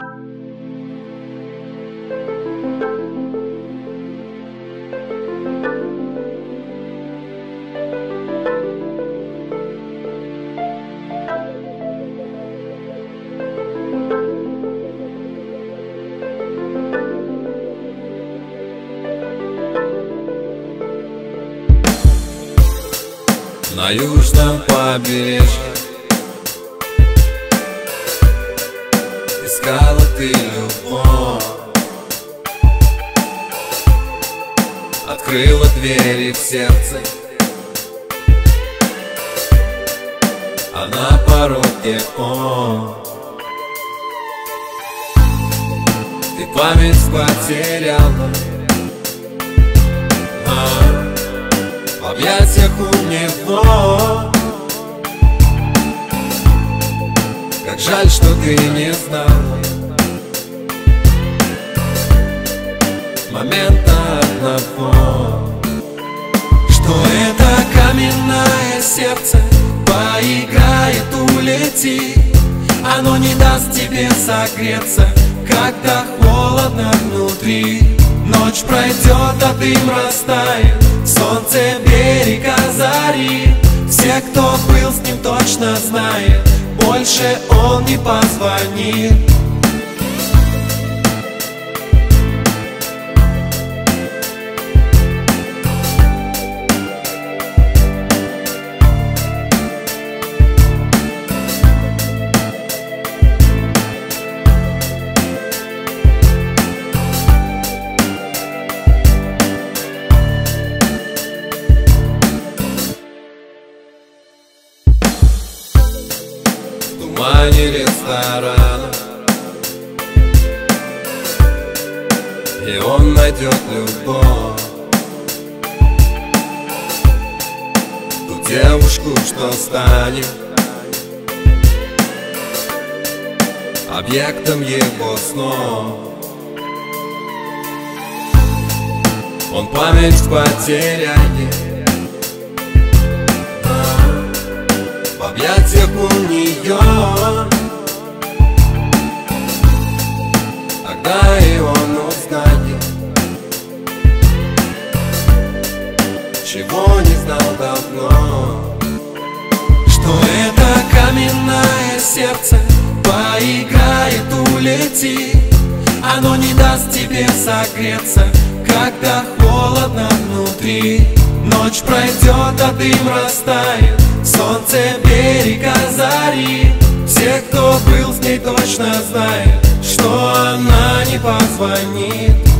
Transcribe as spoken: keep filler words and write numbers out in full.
На южном побережье искала ты любовь, открыла двери в сердце, а на пороге он. Ты память потеряла, а в объятиях у него. Как жаль, что ты не знала момента одного, что это каменное сердце поиграет, улетит. Оно не даст тебе согреться, когда холодно внутри. Ночь пройдет, а дым растает, солнце берег озарит. Все, кто был с ним, точно знает, больше он не позвонит. В тумане ресторана, и он найдет любовь, ту девушку, что станет объектом его снов. Он память потеряет, в объятиях у нее. Тогда и он узнает, чего не знал давно, что это каменное сердце поиграет, улетит. Оно не даст тебе согреться, когда холодно внутри. Ночь пройдет, а дым растает, солнце берег озарит. Все, кто был с ней, точно знает, что она не позвонит.